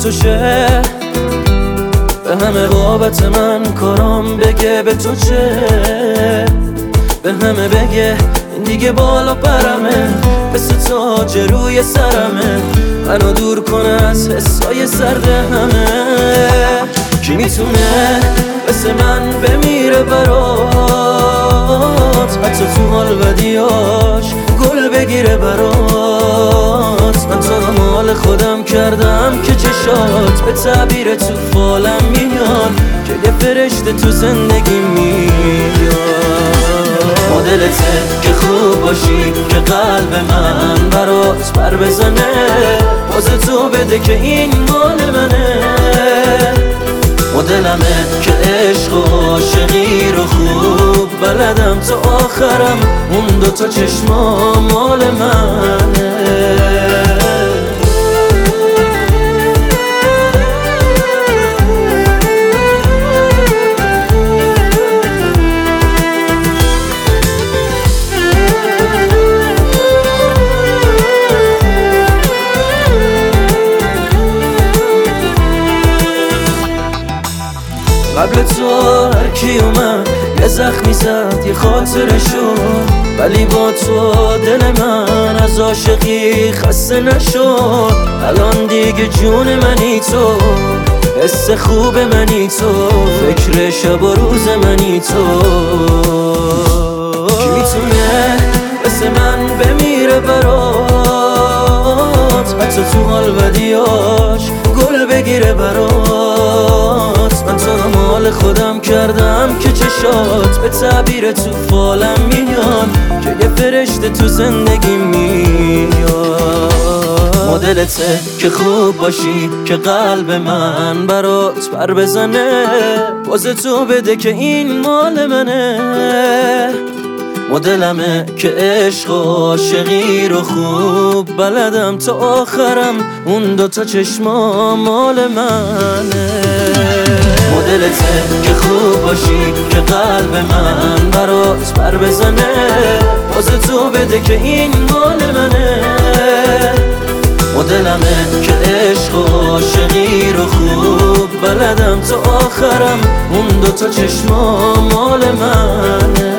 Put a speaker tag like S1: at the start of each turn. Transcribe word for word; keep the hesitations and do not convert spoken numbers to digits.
S1: تو شه، به همه بابت من کارام بگه به تو چه، به همه بگه این دیگه بالا پرمه، مثل تاج روی سرمه، منو دور کنه از حسای سرد همه. کی میتونه مثل من بمیره برات، حتی تو حال بدیاش گل بگیره برات. من تو رو مال خودم کردم که چشات به تعبیر تو فالم میان، که یه فرشته تو زندگی میاد. مدلته که خوب باشی که قلب من برات بر بزنه، باز تو بده که این مال منه. مدلمه که عشق و عاشقی رو خوب بلدم تا آخرم، اون دوتا چشما مال منه. قبل تو هر کی اومد یه زخمی زد یه خاطرشو، ولی با تو دل من از عاشقی خسته نشد. الان دیگه جون منی تو، حس خوب منی تو، فکر شب و روز منی تو. کی میتونه مثل من بمیره برات، حتی تو حال بدیاش گل بگیره برات. من تو رو مال خودم کردم که چشات به تعبیر تو فالم میان، که یه فرشته تو زندگی میاد. مدلته که خوب باشی که قلب من برات بر بزنه، باز تو بده که این مال منه. مدلمه که عشق و عاشقی رو خوب بلدم تا آخرم، اون دوتا چشما مال منه. مدلته که خوب باشی که قلب من برات بر بزنه، باز تو بده که این مال منه. مدلمه که عشق و عاشقی رو خوب بلدم تا آخرم، اون دوتا چشما مال منه.